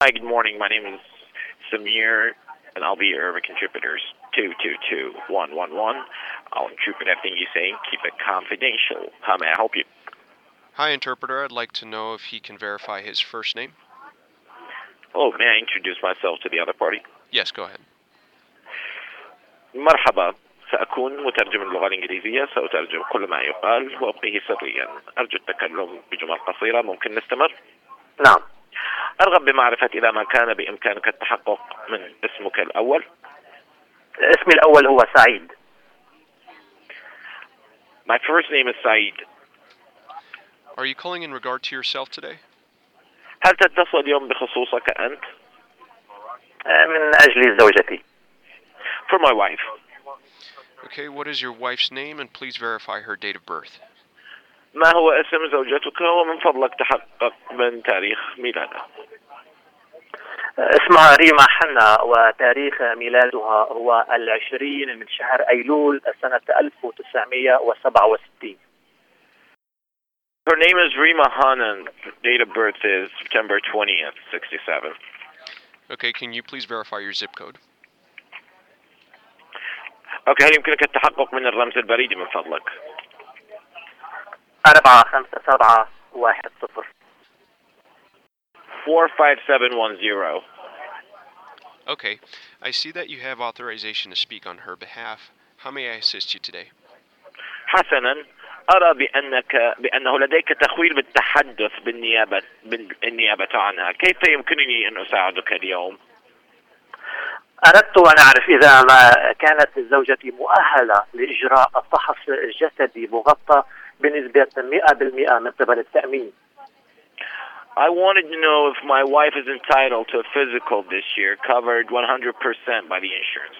Hi, good morning. My name is Samir, and I'll be your contributors. 222111. I'll interpret everything you say. Keep it confidential. How may I help you? Hi, interpreter. I'd like to know if he can verify his first name. Oh, may I introduce myself to the other party? Yes, go ahead. مرحبا. سأكون مترجم اللغة الإنجليزية. سأترجم كل ما يقال وأبقيه سريا. أرجو التكلم بجمل قصيرة. ممكن نستمر؟ نعم. أرغب بمعرفة إذا ما كان بإمكانك التحقق من اسمك الأول. اسمي الأول هو سعيد. My first name is Saeed. Are you calling in regard to yourself today? هل تتصل اليوم بخصوصك أنت؟ من أجل زوجتي. For my wife. Okay, what is your wife's name, and please verify her date of birth. ما هو اسم زوجتك ومن فضلك تحقق من تاريخ ميلادها؟ اسمها ريما حنا وتاريخ ميلادها هو 20 من شهر أيلول سنة 1967. Her name is Rima Hanan. Date of birth is September 20th, 67. Okay, can you please verify your zip code? أوكي، هل يمكنك التحقق من الرمز البريدي من فضلك؟ 45710. 45710. Okay, I see that you have authorization to speak on her behalf. How may I assist you today? حسنا، أرى بأنه لديك تخويل بالتحدث بالنيابة عنها. كيف يمكنني أن أساعدك اليوم؟ أردت أن أعرف إذا ما كانت زوجتي مؤهلة لإجراء فحص جسدي مغطى بنسبة 100% من قبل التأمين. I wanted to know if my wife is entitled to a physical this year, covered 100% by the insurance.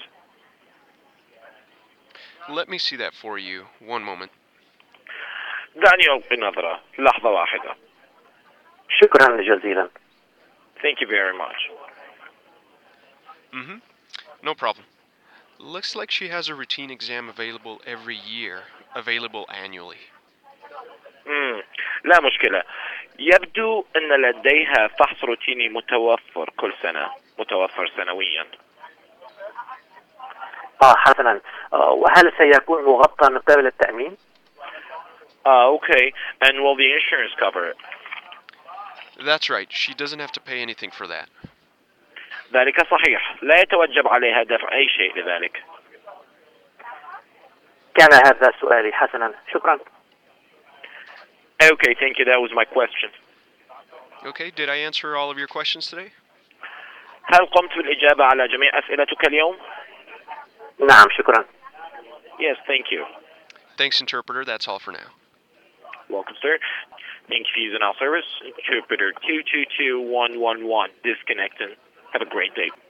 Let me see that for you. One moment. دعني ألقي نظرة. لحظة واحدة. شكرا جزيلا. Thank you very much. No problem. Looks like she has a routine exam available every year, available annually. لا مشكلة. يبدو أن لديها فحص روتيني متوفر كل سنة، متوفر سنويا. حسنا، وهل سيكون مغطى من قبل التأمين؟ Okay. And will the insurance cover it? That's right. She doesn't have to pay anything for that. ذلك صحيح. لا يتوجب عليها دفع أي شيء لذلك. كان هذا سؤالي. حسنا، شكرا. Okay, thank you. That was my question. Okay, did I answer all of your questions today? هل قمت بالإجابة على جميع أسئلتك اليوم؟ نعم، شكرا. Yes, thank you. Thanks, interpreter. That's all for now. Welcome, sir. Thank you for using our service. Interpreter 222111 disconnecting. Have a great day.